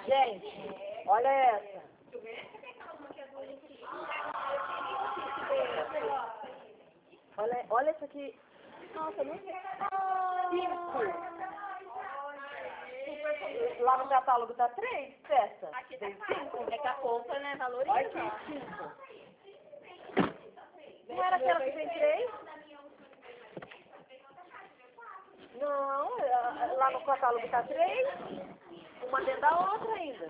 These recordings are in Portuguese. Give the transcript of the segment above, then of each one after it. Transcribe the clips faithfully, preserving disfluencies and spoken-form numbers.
Gente, olha essa. Olha, olha essa aqui. Nossa, não sei. Cinco. Lá no catálogo tá três peças. Aqui tá Tem caro. cinco. É que a polpa, né, valoriza. Olha aqui, cinco. Não era aquela que tem três? Não, lá no catálogo tá três. Uma dentro da outra ainda.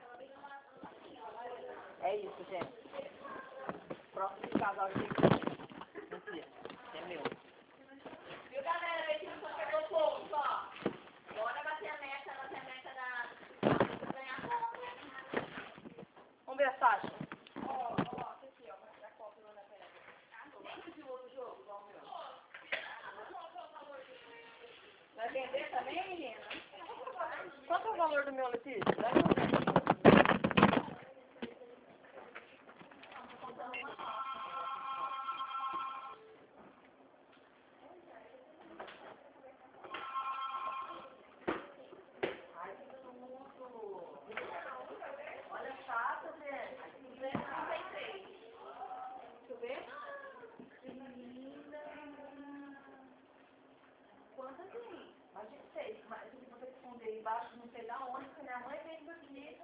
É isso, gente. Próximo casal que tem que é meu. Viu, galera? Vê que não pegou pouco, ó. Bora bater a meta, bater a meta da... ganhar ponto. Vamos ver a Sasha. Ó, ó, isso aqui, ó. Mostrar a copa lá na pele. Lembra de outro jogo, igual o meu? Vai vender também, menina? Qual que é o valor do meu, Letícia? Olha a chata, gente. duzentos e trinta e três. Deixa eu ver. Quantas tem? Mas de seis. Mas se você esconder embaixo, não sei da onde, porque minha mãe veio aqui.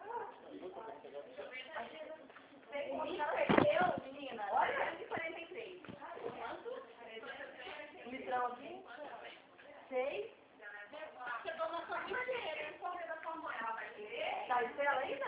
O Nico perdeu, menina. Olha, trezentos e quarenta e três. Quanto? Um litrão aqui. Seis. Chegou na sua maneira. Corre da sua mãe. Ela vai querer? Tá em tela ainda?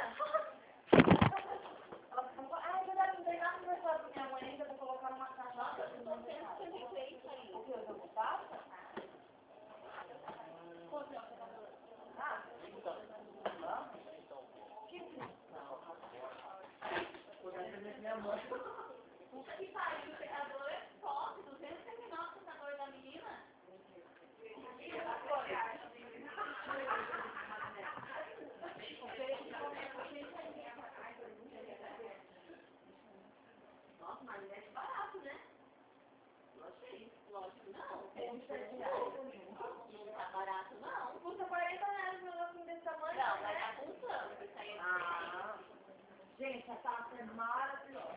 Ela falou, ah, é verdade, não tem nada conversado com minha mãe ainda, vou colocar numa caixa. Nossa, duzentos e cinquenta e três aí. O que eu vou passa? Quanto é o valor? Ah, então. Que não. Vou dar pra minha mãe. Puta que pariu, o secador é top. duzentos e setenta e nove o secador da menina. Nossa, mas é barato, né? Lógico, não. Não tá barato, não. Custa quarenta reais um negocinho desse tamanho. Não, vai estar com plano. Isso aí é Ah, gente, essa taça é maravilhosa.